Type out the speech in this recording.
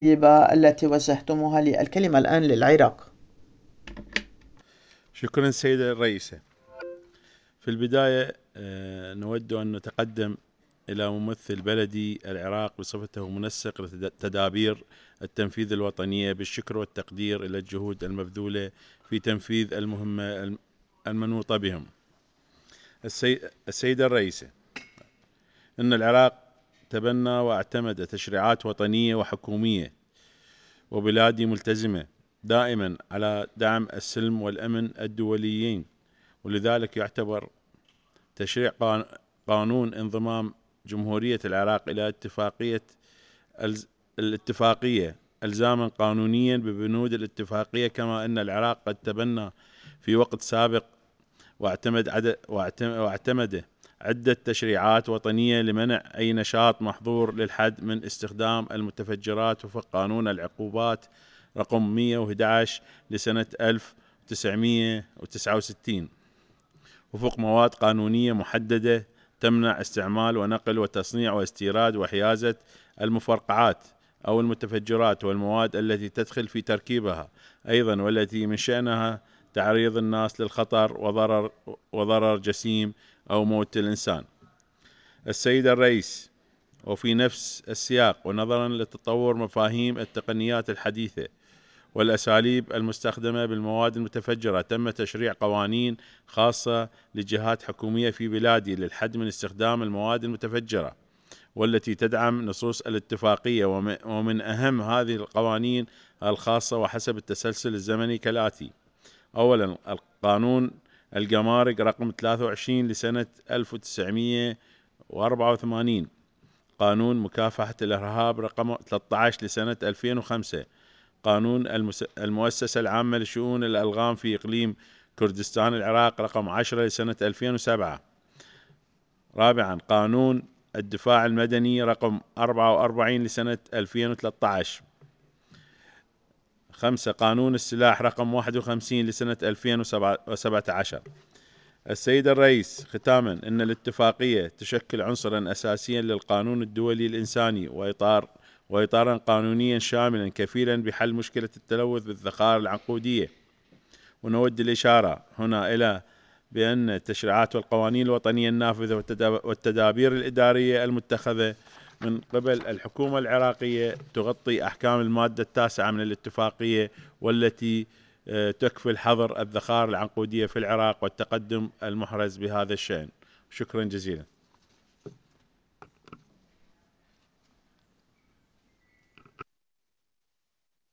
التي وجهتموها لي. الكلمة الآن للعراق. شكرا سيدة الرئيسة. في البداية نود أن نتقدم إلى ممثل بلدي العراق بصفته منسق لتدابير التنفيذ الوطنية بالشكر والتقدير إلى الجهود المبذولة في تنفيذ المهمة المنوطة بهم. السيدة الرئيسة، إن العراق تبنى واعتمد تشريعات وطنية وحكومية، وبلادي ملتزمة دائما على دعم السلم والأمن الدوليين، ولذلك يعتبر تشريع قانون انضمام جمهورية العراق إلى الاتفاقية إلزاما قانونيا ببنود الاتفاقية، كما أن العراق قد تبنى في وقت سابق واعتمد عدة تشريعات وطنية لمنع أي نشاط محظور للحد من استخدام المتفجرات وفق قانون العقوبات رقم 111 لسنة 1969، وفق مواد قانونية محددة تمنع استعمال ونقل وتصنيع واستيراد وحيازة المفرقعات أو المتفجرات والمواد التي تدخل في تركيبها أيضا، والتي من شأنها تعريض الناس للخطر وضرر جسيم أو موت الإنسان. السيد الرئيس، وفي نفس السياق ونظرا لتطور مفاهيم التقنيات الحديثة والأساليب المستخدمة بالمواد المتفجرة، تم تشريع قوانين خاصة لجهات حكومية في بلادي للحد من استخدام المواد المتفجرة، والتي تدعم نصوص الاتفاقية. ومن أهم هذه القوانين الخاصة وحسب التسلسل الزمني كالآتي: أولا، القانون الجمارك رقم 23 لسنة 1984، قانون مكافحة الإرهاب رقم 13 لسنة 2005، قانون المؤسسة العامة لشؤون الألغام في إقليم كردستان العراق رقم 10 لسنة 2007. رابعا، قانون الدفاع المدني رقم 44 لسنة 2013. 5، قانون السلاح رقم 51 لسنة 2017. السيد الرئيس، ختاما، إن الاتفاقية تشكل عنصرا أساسيا للقانون الدولي الإنساني وإطارا قانونيا شاملا كفيلا بحل مشكلة التلوث بالذخائر العنقودية. ونود الإشارة هنا إلى بأن التشريعات والقوانين الوطنية النافذة والتدابير الإدارية المتخذة من قبل الحكومة العراقية تغطي أحكام المادة 9 من الاتفاقية، والتي تكفل حظر الذخائر العنقودية في العراق والتقدم المحرز بهذا الشأن. شكرا جزيلا.